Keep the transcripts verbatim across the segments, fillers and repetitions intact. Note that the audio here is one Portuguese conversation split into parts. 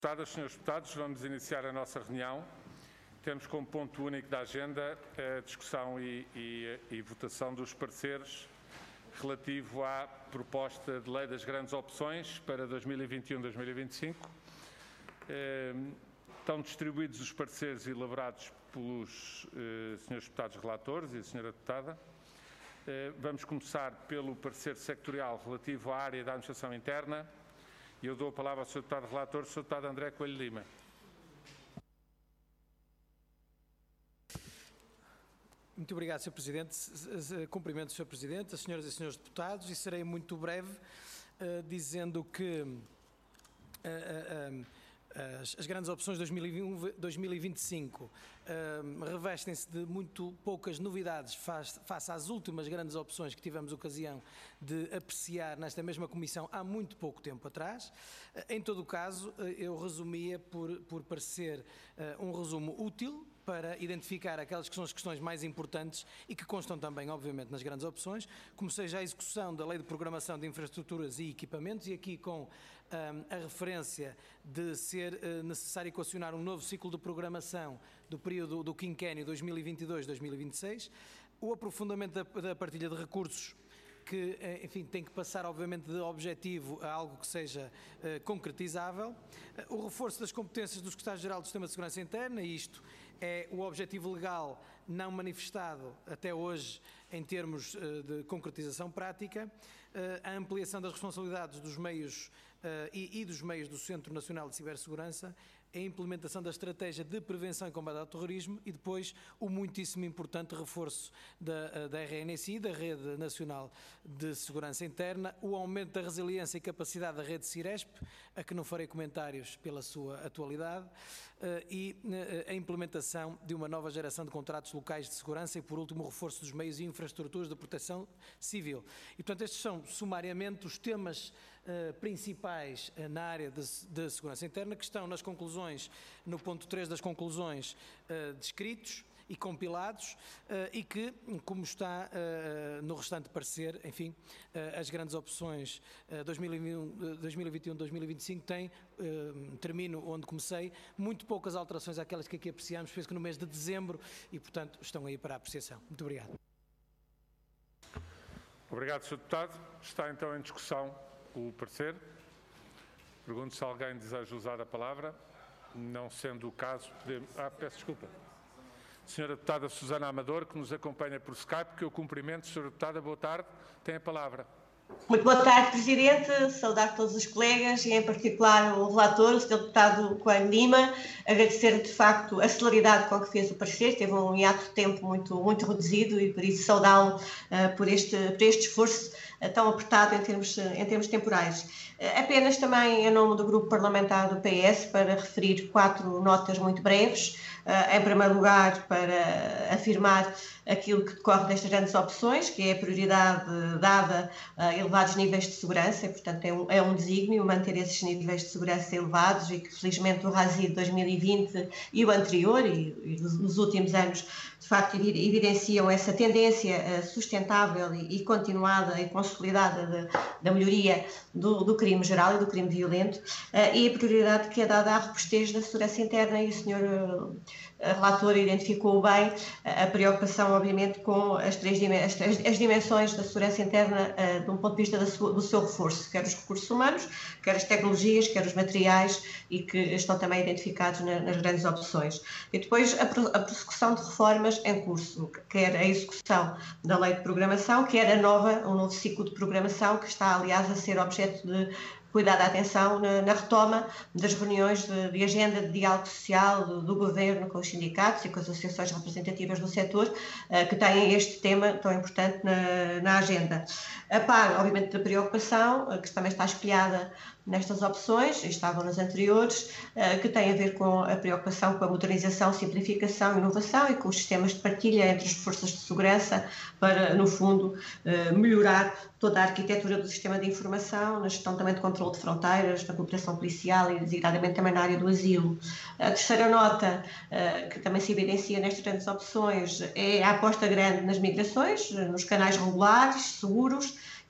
Deputadas, senhores deputados, vamos iniciar a nossa reunião. Temos como ponto único da agenda a discussão e, e, e votação dos pareceres relativo à proposta de lei das grandes opções para dois mil e vinte e um a dois mil e vinte e cinco. Estão distribuídos os pareceres elaborados pelos eh, senhores deputados relatores e a senhora deputada. Eh, vamos começar pelo parecer sectorial relativo à área da administração interna. E eu dou a palavra ao senhor deputado relator, senhor deputado André Coelho Lima. Muito obrigado, senhor Presidente. Cumprimento o senhor Presidente, as senhoras e senhores deputados, e serei muito breve, uh, dizendo que uh, uh, uh, as, as grandes opções de dois mil e vinte e cinco uh, revestem-se de muito poucas novidades face, face às últimas grandes opções que tivemos ocasião de apreciar nesta mesma comissão há muito pouco tempo atrás. Uh, em todo o caso, uh, eu resumia por, por parecer uh, um resumo útil para identificar aquelas que são as questões mais importantes e que constam também, obviamente, nas grandes opções, como seja a execução da Lei de Programação de Infraestruturas e Equipamentos, e aqui com um, a referência de ser uh, necessário equacionar um novo ciclo de programação do período do quinquênio dois mil e vinte e dois a dois mil e vinte e seis, o aprofundamento da, da partilha de recursos, que, enfim, tem que passar, obviamente, de objetivo a algo que seja uh, concretizável, uh, o reforço das competências do Secretário-Geral do Sistema de Segurança Interna, e isto é o objetivo legal não manifestado até hoje em termos uh, de concretização prática, uh, a ampliação das responsabilidades dos meios uh, e, e dos meios do Centro Nacional de Cibersegurança, a implementação da estratégia de prevenção e combate ao terrorismo e depois o muitíssimo importante reforço da, da R N S I, da Rede Nacional de Segurança Interna, o aumento da resiliência e capacidade da rede Ciresp, a que não farei comentários pela sua atualidade, e a implementação de uma nova geração de contratos locais de segurança e, por último, o reforço dos meios e infraestruturas de proteção civil. E, portanto, estes são, sumariamente, os temas Uh, principais uh, na área de, de segurança interna, que estão nas conclusões, no ponto três das conclusões, uh, descritos e compilados, uh, e que, como está uh, no restante parecer, enfim, uh, as grandes opções uh, dois mil e vinte e um a dois mil e vinte e cinco têm, uh, termino onde comecei, muito poucas alterações àquelas que aqui apreciamos, penso que no mês de dezembro, e, portanto, estão aí para a apreciação. Muito obrigado. Obrigado, senhor Deputado. Está então em discussão o parecer. Pergunto se alguém deseja usar a palavra. Não sendo o caso, podemos... Ah, peço desculpa. Senhora Deputada Susana Amador, que nos acompanha por Skype, que eu cumprimento. Senhora Deputada, boa tarde. Tem a palavra. Muito boa tarde, Presidente. Saudar todos os colegas e, em particular, o relator, o senhor Deputado Coelho Lima. Agradecer, de facto, a celeridade com que fez o parecer. Teve um hiato de tempo muito, muito reduzido e, por isso, saudá-lo uh, por, este, por este esforço uh, tão apertado em termos, uh, em termos temporais. Uh, apenas também, em nome do Grupo Parlamentar do P S, para referir quatro notas muito breves. Uh, em primeiro lugar, para afirmar aquilo que decorre destas grandes opções, que é a prioridade dada a elevados níveis de segurança, e, portanto, é um, é um desígnio manter esses níveis de segurança elevados, e que, felizmente, o RASI de dois mil e vinte e o anterior, e, e nos últimos anos, de facto, evidenciam essa tendência uh, sustentável e, e continuada e consolidada de, da melhoria do, do crime geral e do crime violento, uh, e a prioridade que é dada à robustez da segurança interna, e o senhor uh, relator identificou bem a preocupação, obviamente, com as três dimensões, as, as dimensões da segurança interna uh, de um ponto de vista da sua, do seu reforço, quer os recursos humanos, quer as tecnologias, quer os materiais, e que estão também identificados na, nas grandes opções. E depois a, a prossecução de reformas em curso, quer a execução da lei de programação, quer a nova, um novo ciclo de programação, que está, aliás, a ser objeto de cuidado, atenção na, na retoma das reuniões de, de agenda de diálogo social do, do Governo com os sindicatos e com as associações representativas do setor, uh, que têm este tema tão importante na, na agenda. A par, obviamente, da preocupação, uh, que também está espelhada nestas opções, e estavam nas anteriores, uh, que tem a ver com a preocupação com a modernização, simplificação e inovação, e com os sistemas de partilha entre as forças de segurança para, no fundo, uh, melhorar toda a arquitetura do sistema de informação, na gestão também de controle de fronteiras, na cooperação policial e, designadamente, também na área do asilo. A terceira nota, uh, que também se evidencia nestas grandes opções, é a aposta grande nas migrações, nos canais regulares, seguros,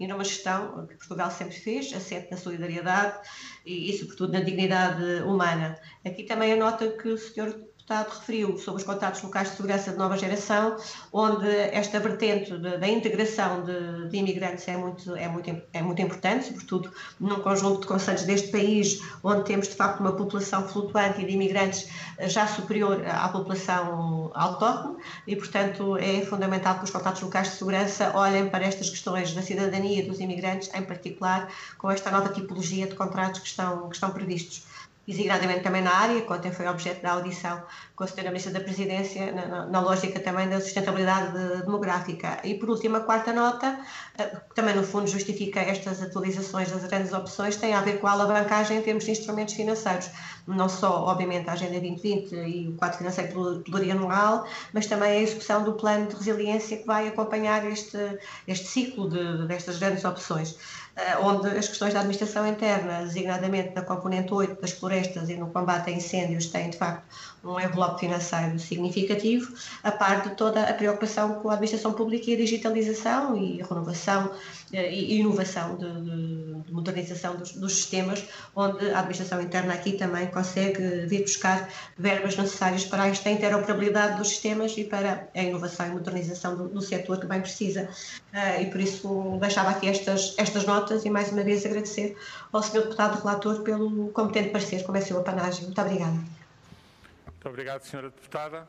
e numa gestão que Portugal sempre fez, assente na solidariedade e, e sobretudo, na dignidade humana. Aqui também a nota que o senhor Deputado referiu sobre os contratos locais de segurança de nova geração, onde esta vertente de, da integração de, de imigrantes é muito, é, muito, é muito importante, sobretudo num conjunto de concelhos deste país, onde temos de facto uma população flutuante e de imigrantes já superior à população autóctone, e portanto é fundamental que os contratos locais de segurança olhem para estas questões da cidadania dos imigrantes, em particular com esta nova tipologia de contratos que estão, que estão previstos. Designadamente também na área, que ontem foi objeto da audição com a senhora Ministra da Presidência, na, na lógica também da sustentabilidade de, demográfica. E por último, a quarta nota, que também no fundo justifica estas atualizações das grandes opções, tem a ver com a alavancagem em termos de instrumentos financeiros. Não só, obviamente, a Agenda vinte vinte e o quadro financeiro plurianual, mas também a execução do plano de resiliência que vai acompanhar este, este ciclo de, destas grandes opções. Onde as questões da administração interna, designadamente na componente oito das florestas e no combate a incêndios, têm de facto um envelope financeiro significativo, a par de toda a preocupação com a administração pública e a digitalização e a renovação e inovação de, de, de modernização dos, dos sistemas, onde a administração interna aqui também consegue vir buscar verbas necessárias para esta interoperabilidade dos sistemas e para a inovação e modernização do, do setor que bem precisa. Uh, e por isso deixava aqui estas, estas notas e mais uma vez agradecer ao senhor Deputado Relator pelo competente parecer, como é seu apanágio. Muito obrigada. Muito obrigado, senhora Deputada.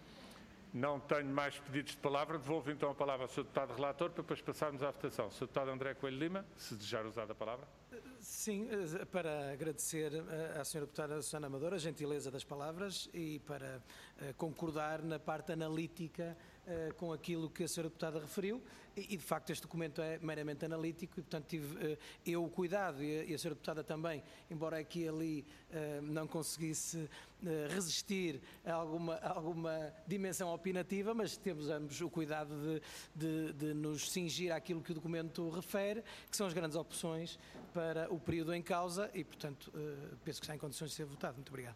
Não tenho mais pedidos de palavra. Devolvo então a palavra ao senhor Deputado Relator para depois passarmos à votação. senhor Deputado André Coelho Lima, se desejar usar a palavra. Sim, para agradecer à senhora Deputada Susana Amadora a gentileza das palavras e para concordar na parte analítica com aquilo que a senhora Deputada referiu. E, de facto, este documento é meramente analítico e, portanto, tive eu o cuidado e a, e a senhora Deputada também, embora aqui e ali não conseguisse resistir a alguma, a alguma dimensão opinativa, mas temos ambos o cuidado de, de, de nos cingir àquilo que o documento refere, que são as grandes opções para o período em causa e, portanto, penso que está em condições de ser votado. Muito obrigado.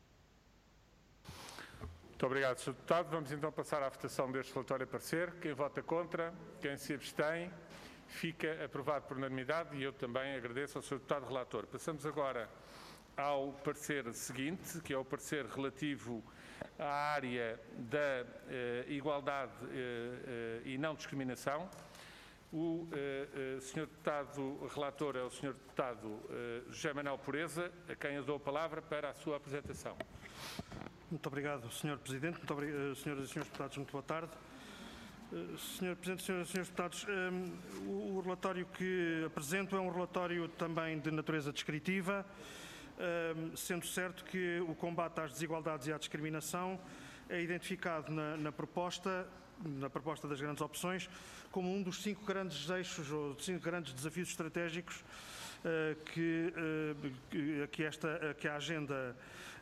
Muito obrigado, senhor Deputado. Vamos então passar à votação deste relatório a parecer. Quem vota contra, quem se abstém, fica aprovado por unanimidade e eu também agradeço ao senhor Deputado Relator. Passamos agora ao parecer seguinte, que é o parecer relativo à área da eh, igualdade eh, eh, e não discriminação. O eh, eh, senhor Deputado Relator é o senhor Deputado eh, José Manuel Pureza, a quem eu dou a palavra para a sua apresentação. Muito obrigado, senhor Presidente. Muito obrigado, senhoras e senhores deputados. Muito boa tarde. senhor Presidente, senhoras e senhores deputados, um, o relatório que apresento é um relatório também de natureza descritiva, um, sendo certo que o combate às desigualdades e à discriminação é identificado na, na proposta, na proposta das grandes opções, como um dos cinco grandes eixos ou cinco grandes desafios estratégicos uh, que, uh, que, que, esta, que a agenda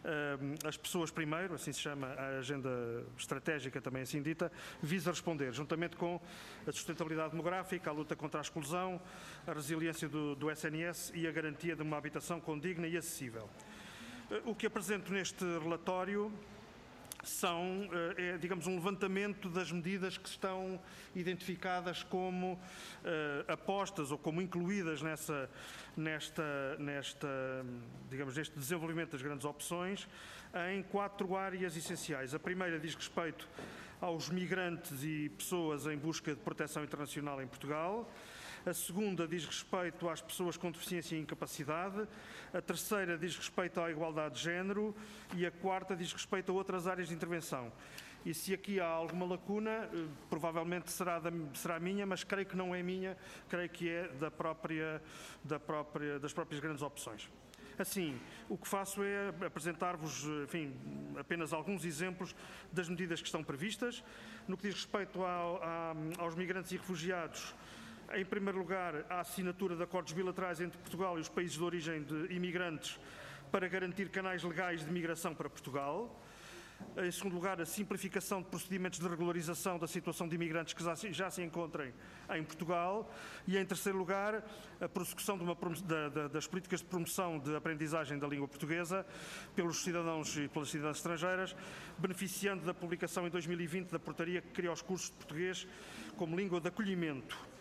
as pessoas primeiro, assim se chama a agenda estratégica também assim dita, visa responder, juntamente com a sustentabilidade demográfica, a luta contra a exclusão, a resiliência do, do S N S e a garantia de uma habitação condigna e acessível. O que apresento neste relatório são, é, digamos, um levantamento das medidas que estão identificadas como uh, apostas ou como incluídas nessa, nesta, nesta, digamos, neste desenvolvimento das grandes opções em quatro áreas essenciais. A primeira diz respeito aos migrantes e pessoas em busca de proteção internacional em Portugal. A segunda diz respeito às pessoas com deficiência e incapacidade. A terceira diz respeito à igualdade de género. E a quarta diz respeito a outras áreas de intervenção. E se aqui há alguma lacuna, provavelmente será, da, será minha, mas creio que não é minha, creio que é da própria, da própria, das próprias grandes opções. Assim, o que faço é apresentar-vos, enfim, apenas alguns exemplos das medidas que estão previstas. No que diz respeito ao, a, aos migrantes e refugiados, em primeiro lugar, a assinatura de acordos bilaterais entre Portugal e os países de origem de imigrantes para garantir canais legais de migração para Portugal. Em segundo lugar, a simplificação de procedimentos de regularização da situação de imigrantes que já se encontrem em Portugal. E, em terceiro lugar, a prossecução de uma, da, da, das políticas de promoção de aprendizagem da língua portuguesa pelos cidadãos e pelas cidadãs estrangeiras, beneficiando da publicação em dois mil e vinte da portaria que cria os cursos de português como língua de acolhimento.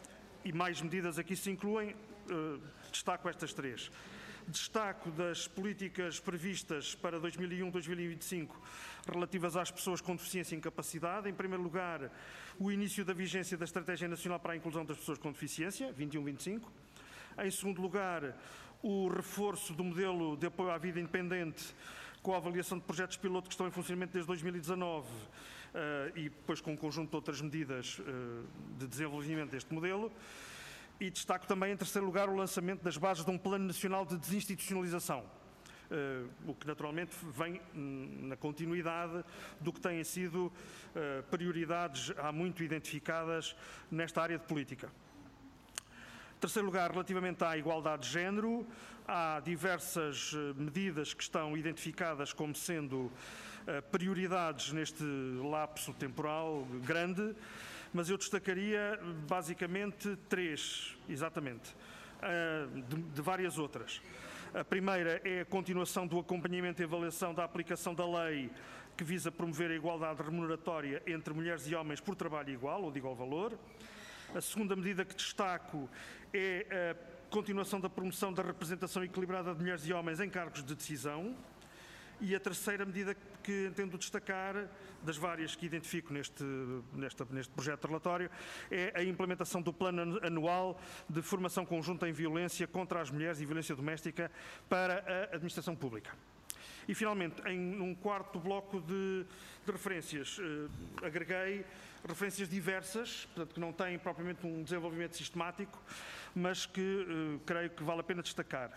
e mais medidas aqui se incluem, destaco estas três. Destaco das políticas previstas para dois mil e um a dois mil e vinte e cinco relativas às pessoas com deficiência e incapacidade. Em primeiro lugar, o início da vigência da Estratégia Nacional para a Inclusão das Pessoas com Deficiência, vinte e um a vinte e cinco. Em segundo lugar, o reforço do modelo de apoio à vida independente com a avaliação de projetos piloto que estão em funcionamento desde dois mil e dezanove uh, e depois com um conjunto de outras medidas uh, de desenvolvimento deste modelo. E destaco também, em terceiro lugar, o lançamento das bases de um Plano Nacional de Desinstitucionalização, uh, o que naturalmente vem na continuidade do que têm sido uh, prioridades há muito identificadas nesta área de política. Em terceiro lugar, relativamente à igualdade de género, há diversas uh, medidas que estão identificadas como sendo uh, prioridades neste lapso temporal grande, mas eu destacaria basicamente três, exatamente, de, de várias outras. A primeira é a continuação do acompanhamento e avaliação da aplicação da lei que visa promover a igualdade remuneratória entre mulheres e homens por trabalho igual ou de igual valor. A segunda medida que destaco é a continuação da promoção da representação equilibrada de mulheres e homens em cargos de decisão. E a terceira medida que entendo destacar, das várias que identifico neste, neste, neste projeto de relatório, é a implementação do Plano Anual de Formação Conjunta em Violência contra as Mulheres e Violência Doméstica para a Administração Pública. E, finalmente, em um quarto bloco de, de referências, eh, agreguei referências diversas, portanto, que não têm propriamente um desenvolvimento sistemático, mas que eh, creio que vale a pena destacar.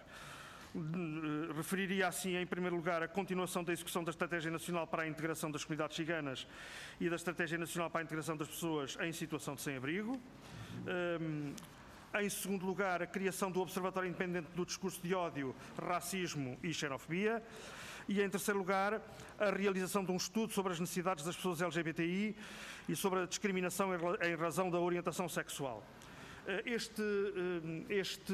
Referiria assim, em primeiro lugar, a continuação da execução da Estratégia Nacional para a Integração das Comunidades Ciganas e da Estratégia Nacional para a Integração das Pessoas em Situação de Sem-Abrigo. Um, em segundo lugar, a criação do Observatório Independente do Discurso de Ódio, Racismo e Xenofobia. E, em terceiro lugar, a realização de um estudo sobre as necessidades das pessoas L G B T I e sobre a discriminação em razão da orientação sexual. Este, este,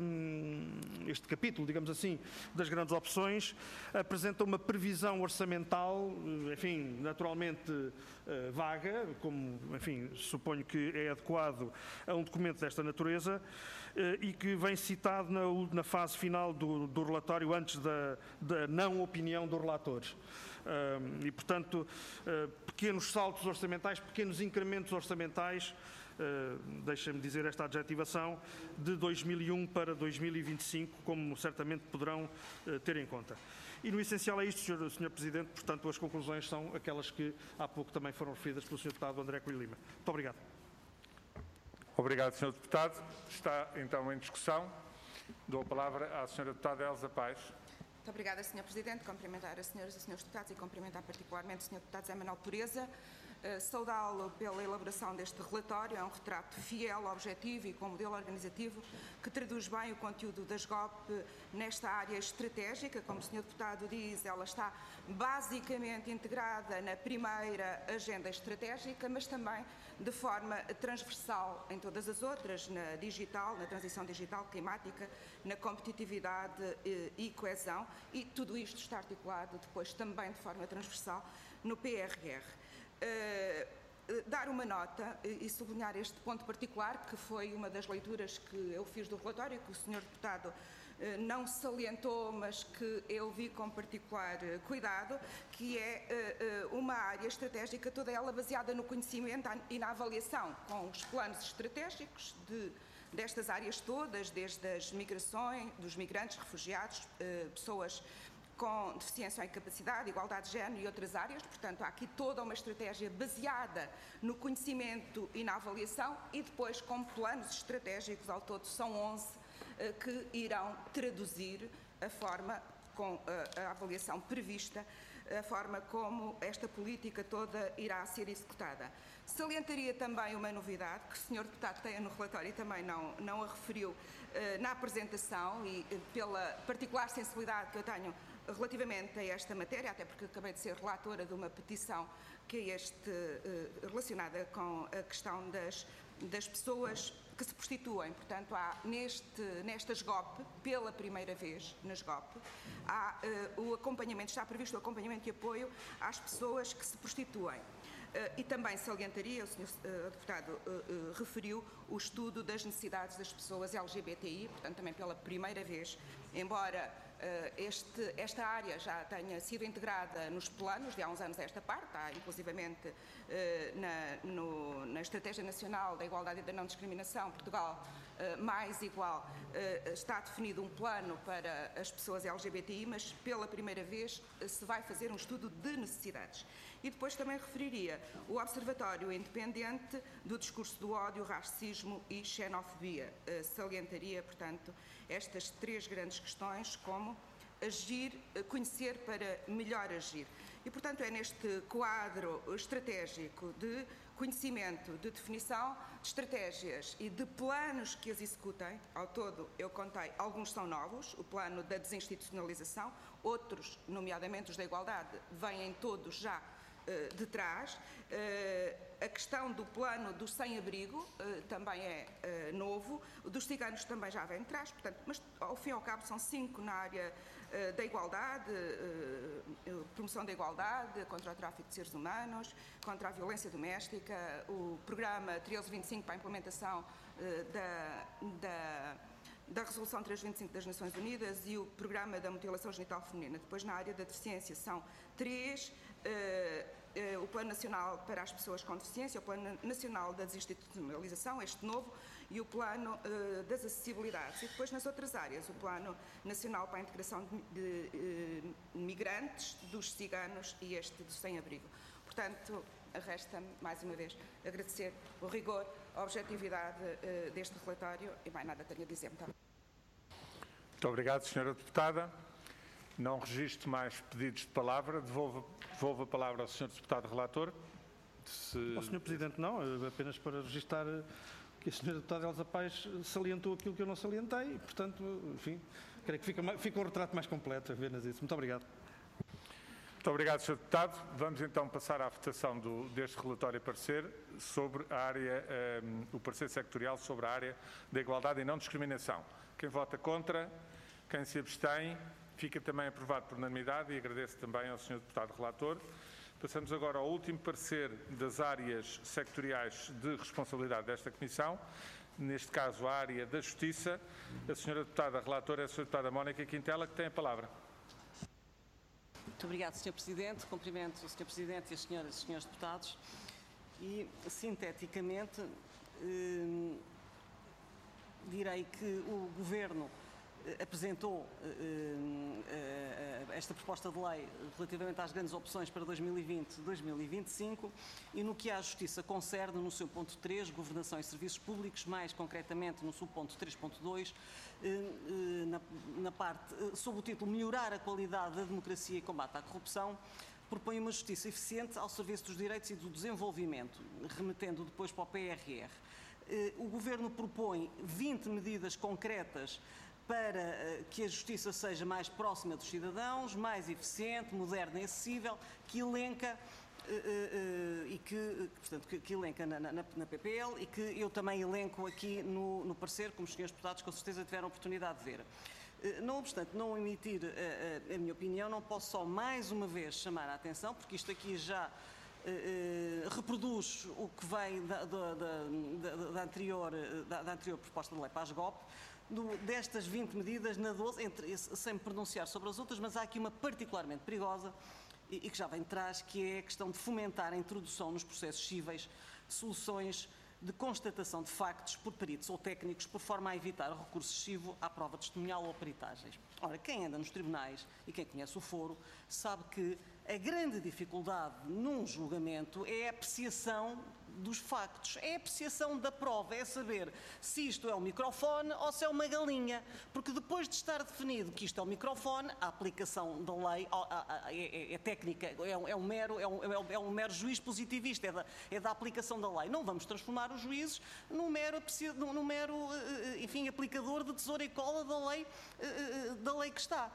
este capítulo, digamos assim, das grandes opções, apresenta uma previsão orçamental, enfim, naturalmente vaga, como, enfim, suponho que é adequado a um documento desta natureza, e que vem citado na, na fase final do, do relatório, antes da, da não opinião do relator. E, portanto, pequenos saltos orçamentais, pequenos incrementos orçamentais, Uh, deixem-me dizer esta adjetivação, de dois mil e um para dois mil e vinte e cinco, como certamente poderão uh, ter em conta. E no essencial é isto, senhor, senhor Presidente, portanto as conclusões são aquelas que há pouco também foram referidas pelo senhor Deputado André Coelho Lima. Muito obrigado. Obrigado, senhor Deputado. Está então em discussão. Dou a palavra à senhora Deputada Elsa Paes. Muito obrigada, senhor Presidente. Cumprimentar as senhoras e senhores deputados e cumprimentar particularmente o senhor Deputado Zé Manuel Pureza. Uh, saudá-lo pela elaboração deste relatório. É um retrato fiel, objetivo e com modelo organizativo que traduz bem o conteúdo da S G O P nesta área estratégica. Como o senhor Deputado diz, ela está basicamente integrada na primeira agenda estratégica, mas também de forma transversal em todas as outras, na digital, na transição digital, climática, na competitividade e, e coesão, e tudo isto está articulado depois também de forma transversal no P R R. Uh, dar uma nota e sublinhar este ponto particular, que foi uma das leituras que eu fiz do relatório, que o senhor Deputado uh, não salientou, mas que eu vi com particular uh, cuidado, que é uh, uh, uma área estratégica, toda ela baseada no conhecimento e na avaliação, com os planos estratégicos de, destas áreas todas, desde as migrações, dos migrantes, refugiados, uh, pessoas com deficiência ou incapacidade, igualdade de género e outras áreas. Portanto, há aqui toda uma estratégia baseada no conhecimento e na avaliação, e depois com planos estratégicos, ao todo são onze, que irão traduzir a forma, com a avaliação prevista, a forma como esta política toda irá ser executada. Salientaria também uma novidade, que o senhor Deputado tem no relatório e também não, não a referiu na apresentação, e pela particular sensibilidade que eu tenho relativamente a esta matéria, até porque acabei de ser relatora de uma petição que é este, relacionada com a questão das, das pessoas que se prostituem. Portanto, há neste, nesta S G O P, pela primeira vez na S G O P, há, uh, o acompanhamento, está previsto o acompanhamento e apoio às pessoas que se prostituem. e também salientaria, o senhor Deputado referiu, o estudo das necessidades das pessoas L G B T I, portanto também pela primeira vez, embora este, esta área já tenha sido integrada nos planos de há uns anos a esta parte, há inclusivamente na, no, na Estratégia Nacional da Igualdade e da Não Discriminação, Portugal mais igual, está definido um plano para as pessoas L G B T I, mas pela primeira vez se vai fazer um estudo de necessidades. E depois também referiria o Observatório Independente do Discurso do Ódio, Racismo e Xenofobia. Salientaria, portanto, estas três grandes questões como agir, conhecer para melhor agir. E, portanto, é neste quadro estratégico de conhecimento, de definição de estratégias e de planos que as executem, ao todo eu contei, alguns são novos, o plano da desinstitucionalização, outros, nomeadamente os da igualdade, vêm todos já uh, de trás. Uh, a questão do plano dos sem-abrigo uh, também é uh, novo, o dos ciganos também já vem de trás, portanto, mas ao fim e ao cabo são cinco na área uh, da igualdade, uh, promoção da igualdade, contra o tráfico de seres humanos, contra a violência doméstica, o programa treze vinte e cinco para a implementação uh, da, da, da Resolução trezentos e vinte e cinco das Nações Unidas e o programa da mutilação genital feminina. Depois, na área da deficiência, são três, uh, uh, o Plano Nacional para as Pessoas com Deficiência, o Plano Nacional da Desinstitucionalização, este novo, e o Plano uh, das Acessibilidades. E depois, nas outras áreas, o Plano Nacional para a Integração de, de, de migrantes, dos ciganos e este do sem-abrigo. Portanto, resta-me, mais uma vez, agradecer o rigor, a objetividade uh, deste relatório e mais nada tenho a dizer. Muito obrigado. Muito obrigado, senhora Deputada. Não registro mais pedidos de palavra. Devolvo, devolvo a palavra ao senhor Deputado Relator. Se... Ao senhor Presidente, não, apenas para registrar que a senhora Deputada Elsa Paes salientou aquilo que eu não salientei e, portanto, enfim, creio que fica, fica um retrato mais completo, apenas isso. Muito obrigado. Muito obrigado, senhor Deputado. Vamos então passar à votação do, deste relatório e parecer sobre a área, um, o parecer sectorial sobre a área da igualdade e não discriminação. Quem vota contra, quem se abstém, fica também aprovado por unanimidade e agradeço também ao senhor Deputado Relator. Passamos agora ao último parecer das áreas sectoriais de responsabilidade desta Comissão, neste caso a área da Justiça. A senhora Deputada Relatora é a senhora Deputada Mónica Quintela, que tem a palavra. Muito obrigado, senhor Presidente. Cumprimento o senhor Presidente e as senhoras e senhores deputados. E, sinteticamente, eh, direi que o Governo eh, apresentou eh, eh, esta proposta de lei relativamente às grandes opções para dois mil e vinte a dois mil e vinte e cinco e no que à Justiça concerne, no seu ponto três, Governação e Serviços Públicos, mais concretamente no subponto três ponto dois, Na, na parte, sob o título Melhorar a qualidade da democracia e combate à corrupção, propõe uma justiça eficiente ao serviço dos direitos e do desenvolvimento, remetendo depois para o P R R. O Governo propõe vinte medidas concretas para que a justiça seja mais próxima dos cidadãos, mais eficiente, moderna e acessível, que elenca Uh, uh, uh, e que, portanto, que, que elenca na, na, na P P L e que eu também elenco aqui no, no parecer, como os senhores deputados com certeza tiveram a oportunidade de ver. Uh, não obstante não emitir uh, uh, a minha opinião, não posso só mais uma vez chamar a atenção, porque isto aqui já uh, uh, reproduz o que vem da, da, da, da, anterior, da, da anterior proposta de lei para a SGOP, do, destas vinte medidas, na doze, entre, sem me pronunciar sobre as outras, mas há aqui uma particularmente perigosa, e que já vem de trás, que é a questão de fomentar a introdução nos processos cíveis de soluções de constatação de factos por peritos ou técnicos, por forma a evitar o recurso excessivo à prova testemunhal ou peritagens. Ora, quem anda nos tribunais e quem conhece o foro sabe que a grande dificuldade num julgamento é a apreciação dos factos, é a apreciação da prova, é saber se isto é um microfone ou se é uma galinha, porque depois de estar definido que isto é um microfone, a aplicação da lei é, é, é técnica, é um, é, um mero, é, um, é um mero juiz positivista, é da, é da aplicação da lei. Não vamos transformar os juízes num mero, num mero enfim, aplicador de tesoura e cola da lei, da lei que está.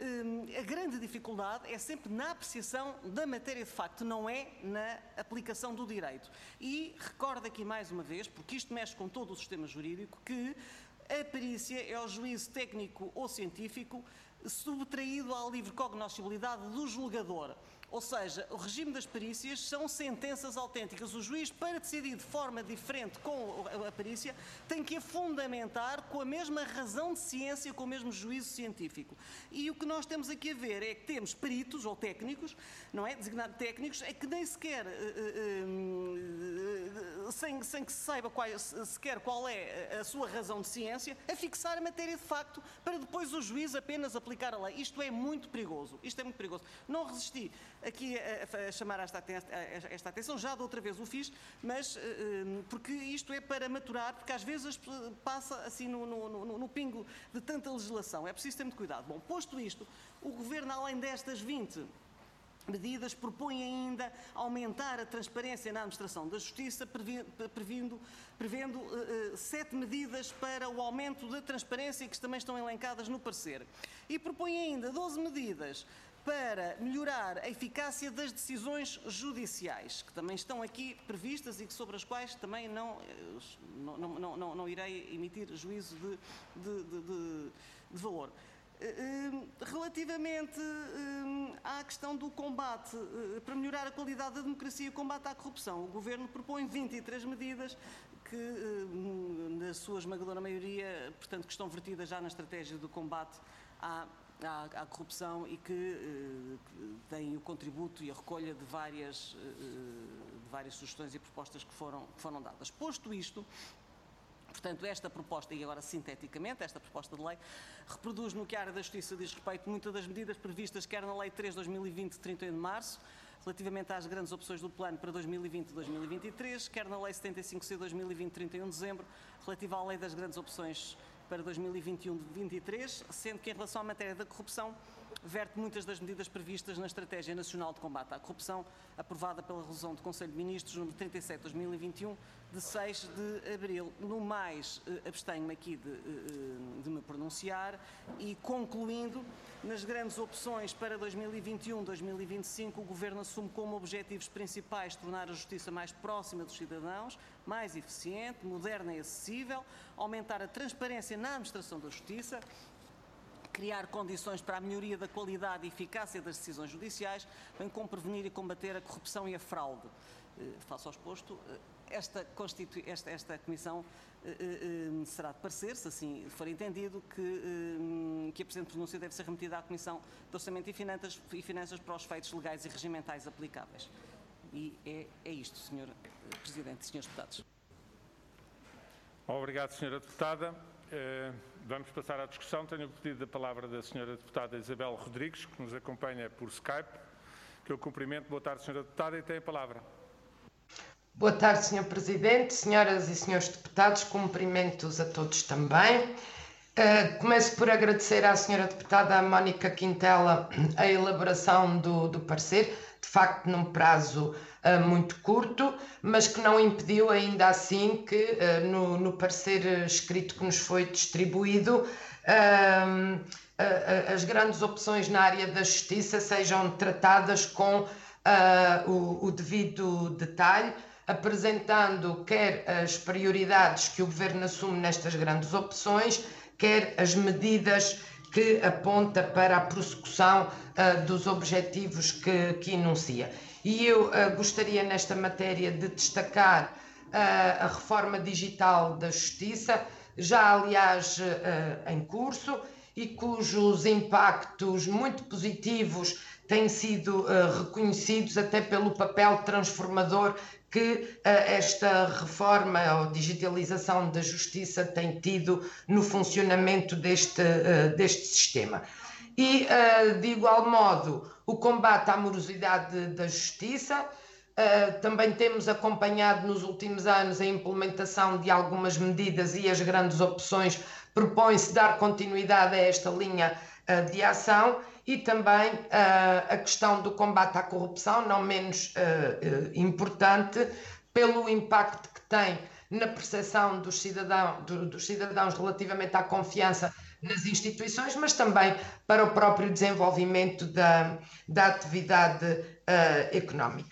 A grande dificuldade é sempre na apreciação da matéria de facto, não é na aplicação do direito. E recordo aqui mais uma vez, porque isto mexe com todo o sistema jurídico, que a perícia é o juízo técnico ou científico subtraído à livre cognoscibilidade do julgador. Ou seja, o regime das perícias são sentenças autênticas. O juiz, para decidir de forma diferente com a perícia, tem que a fundamentar com a mesma razão de ciência, com o mesmo juízo científico. E o que nós temos aqui a ver é que temos peritos ou técnicos, não é? Designado técnicos, é que nem sequer, uh, uh, uh, sem, sem que se saiba qual, sequer qual é a sua razão de ciência, a fixar a matéria de facto, para depois o juiz apenas aplicar a lei. Isto é muito perigoso. Isto é muito perigoso. Não resisti aqui a, a chamar esta, a esta atenção, já de outra vez o fiz, mas uh, porque isto é para maturar, porque às vezes passa assim no, no, no, no pingo de tanta legislação. É preciso ter muito cuidado. Bom, posto isto, o Governo, além destas vinte medidas, propõe ainda aumentar a transparência na administração da Justiça, prevendo, prevendo uh, sete medidas para o aumento da transparência, que também estão elencadas no parecer. E propõe ainda doze medidas para melhorar a eficácia das decisões judiciais, que também estão aqui previstas e sobre as quais também não, não, não, não, não irei emitir juízo de, de, de, de, de valor. Relativamente à questão do combate, para melhorar a qualidade da democracia e o combate à corrupção, o Governo propõe vinte e três medidas que, na sua esmagadora maioria, portanto, que estão vertidas já na estratégia do combate à À, à corrupção e que uh, têm o contributo e a recolha de várias, uh, de várias sugestões e propostas que foram, que foram dadas. Posto isto, portanto, esta proposta, e agora sinteticamente, esta proposta de lei, reproduz no que a área da Justiça diz respeito muitas das medidas previstas quer na Lei três de dois mil e vinte, de trinta e um de março, relativamente às grandes opções do plano para dois mil e vinte e dois mil e vinte e três, quer na Lei setenta e cinco C de dois mil e vinte, de trinta e um de dezembro, relativa à Lei das grandes opções para dois mil e vinte e um de vinte e três, sendo que em relação à matéria da corrupção, verte muitas das medidas previstas na Estratégia Nacional de Combate à Corrupção, aprovada pela Resolução do Conselho de Ministros, número trinta e sete de dois mil e vinte e um, de seis de abril. No mais, abstenho-me aqui de, de me pronunciar e, concluindo, nas grandes opções para dois mil e vinte e um a dois mil e vinte e cinco, o Governo assume como objetivos principais tornar a Justiça mais próxima dos cidadãos, mais eficiente, moderna e acessível, aumentar a transparência na administração da Justiça, criar condições para a melhoria da qualidade e eficácia das decisões judiciais, bem como prevenir e combater a corrupção e a fraude. Face ao exposto, esta, esta, esta Comissão será de parecer, se assim for entendido, que, que a presente pronúncia deve ser remetida à Comissão de Orçamento e Finanças, e Finanças para os efeitos legais e regimentais aplicáveis. E é, é isto, senhor Presidente e senhores Deputados. Obrigado, senhora Deputada. Uh, vamos passar à discussão. Tenho o pedido da palavra da senhora Deputada Isabel Rodrigues, que nos acompanha por Skype, que eu cumprimento. Boa tarde, senhora Deputada, e tem a palavra. Boa tarde, senhor Presidente, senhoras e senhores deputados, cumprimentos a todos também. Uh, começo por agradecer à senhora Deputada Mónica Quintela a elaboração do, do parecer, de facto num prazo uh, muito curto, mas que não impediu ainda assim que uh, no, no parecer escrito que nos foi distribuído uh, uh, as grandes opções na área da justiça sejam tratadas com uh, o, o devido detalhe, apresentando quer as prioridades que o Governo assume nestas grandes opções, quer as medidas que aponta para a prossecução uh, dos objetivos que, que enuncia. E eu uh, gostaria nesta matéria de destacar uh, a reforma digital da Justiça, já aliás uh, em curso, e cujos impactos muito positivos têm sido uh, reconhecidos até pelo papel transformador que uh, esta reforma ou digitalização da Justiça tem tido no funcionamento deste, uh, deste sistema. E, uh, de igual modo, o combate à morosidade da Justiça. Uh, também temos acompanhado nos últimos anos a implementação de algumas medidas e as grandes opções propõem-se dar continuidade a esta linha uh, de ação. E também uh, a questão do combate à corrupção, não menos uh, uh, importante, pelo impacto que tem na percepção dos, cidadão, do, dos cidadãos relativamente à confiança nas instituições, mas também para o próprio desenvolvimento da, da atividade uh, económica.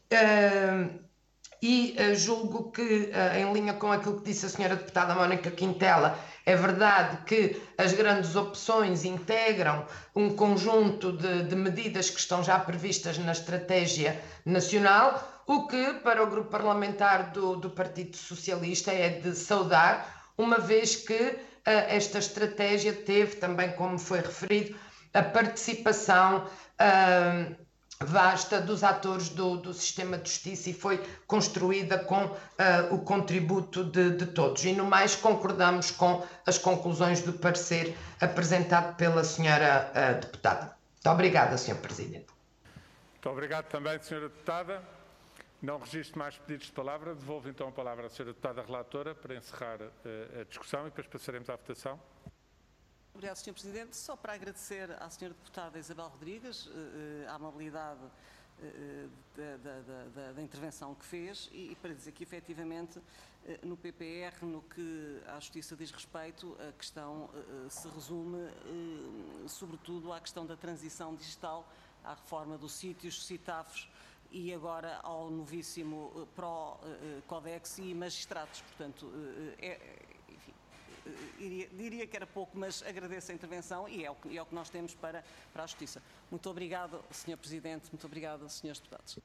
Uh, e uh, julgo que, uh, em linha com aquilo que disse a senhora Deputada Mónica Quintela, É verdade que as grandes opções integram um conjunto de, de medidas que estão já previstas na estratégia nacional, o que para o grupo parlamentar do, do Partido Socialista é de saudar, uma vez que uh, esta estratégia teve também, como foi referido, a participação uh, vasta dos atores do, do sistema de justiça e foi construída com uh, o contributo de, de todos. E no mais concordamos com as conclusões do parecer apresentado pela senhora uh, deputada. Muito obrigada, senhor Presidente. Muito obrigado também, senhora Deputada. Não registro mais pedidos de palavra. Devolvo então a palavra à senhora Deputada Relatora para encerrar uh, a discussão e depois passaremos à votação. Obrigado, senhor Presidente. Só para agradecer à senhora Deputada Isabel Rodrigues a amabilidade da, da, da, da intervenção que fez e para dizer que, efetivamente, no P P R, no que à Justiça diz respeito, a questão se resume, sobretudo, à questão da transição digital, à reforma dos sítios, CITAFs e agora ao novíssimo Pró-Codex e magistrados. Portanto, é... Iria, diria que era pouco, mas agradeço a intervenção e é o que, é o que nós temos para, para a Justiça. Muito obrigado, senhor Presidente, muito obrigado, senhores Deputados.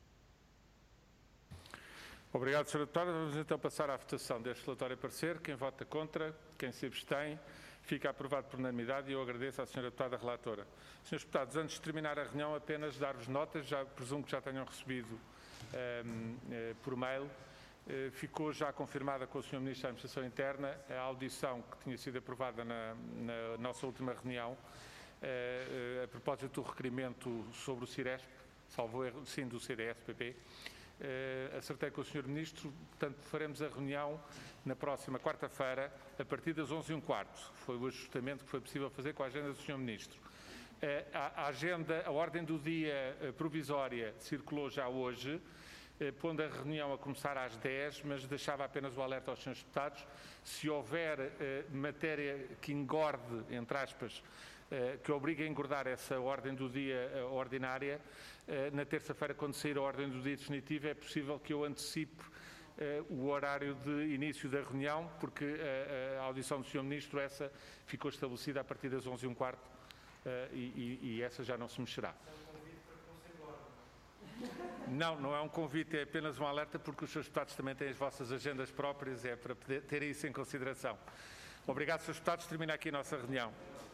Obrigado, senhora Deputada. Vamos então passar à votação deste relatório e parecer. Quem vota contra, quem se abstém, fica aprovado por unanimidade e eu agradeço à senhora Deputada Relatora. Senhores Deputados, antes de terminar a reunião, apenas dar-vos notas, já presumo que já tenham recebido um, uh, por mail. Uh, ficou já confirmada com o senhor Ministro da Administração Interna a audição que tinha sido aprovada na, na nossa última reunião, uh, uh, a propósito do requerimento sobre o Ciresp, salvo erro, sim, do C D S P P. Uh, acertei com o senhor Ministro, portanto faremos a reunião na próxima quarta-feira, a partir das onze e um quarto. Foi o ajustamento que foi possível fazer com a agenda do senhor Ministro. Uh, a, a agenda, a ordem do dia uh, provisória circulou já hoje, pondo a reunião a começar às dez, mas deixava apenas o alerta aos senhores deputados. Se houver eh, matéria que engorde, entre aspas, eh, que obrigue a engordar essa ordem do dia eh, ordinária, eh, na terça-feira, quando sair a ordem do dia definitiva, é possível que eu antecipe eh, o horário de início da reunião, porque eh, a audição do senhor Ministro, essa ficou estabelecida a partir das onze e um quarto eh, e, e, e essa já não se mexerá. Não, não é um convite, é apenas um alerta, porque os senhores deputados também têm as vossas agendas próprias, é para terem isso em consideração. Obrigado, senhores deputados. Termina aqui a nossa reunião.